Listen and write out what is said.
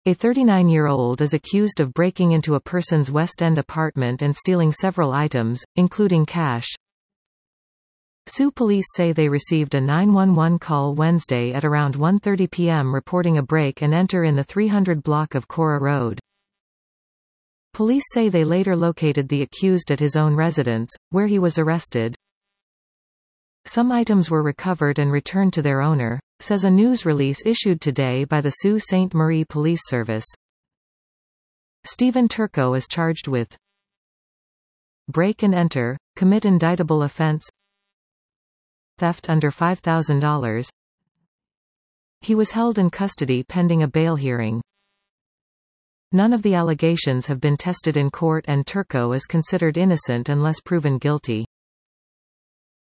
A 39-year-old is accused of breaking into a person's West End apartment and stealing several items, including cash. Sioux police say they received a 911 call Wednesday at around 1:30 p.m. reporting a break and enter in the 300 block of Cora Road. Police say they later located the accused at his own residence, where he was arrested. Some items were recovered and returned to their owner, says a news release issued today by the Sault Ste. Marie Police Service. Stephen Turco is charged with break and enter, commit indictable offense, theft under $5,000. He was held in custody pending a bail hearing. None of the allegations have been tested in court and Turco is considered innocent unless proven guilty.